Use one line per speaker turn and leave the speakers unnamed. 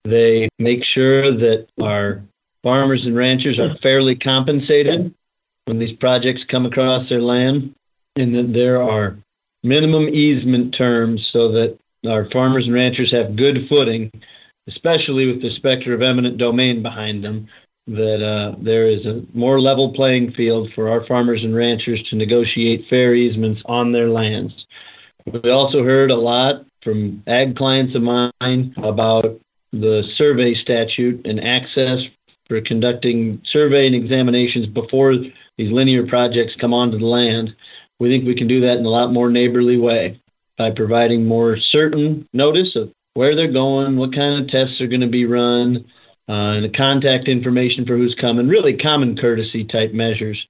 They make sure that our farmers and ranchers are fairly compensated when these projects come across their land, and that there are minimum easement terms so that our farmers and ranchers have good footing, especially with the specter of eminent domain behind them, that there is a more level playing field for our farmers and ranchers to negotiate fair easements on their lands. We also heard a lot from ag clients of mine about the survey statute and access for conducting survey and examinations before these linear projects come onto the land. We think we can do that in a lot more neighborly way by providing more certain notice of where they're going, what kind of tests are going to be run, and the contact information for who's coming, really common courtesy type measures.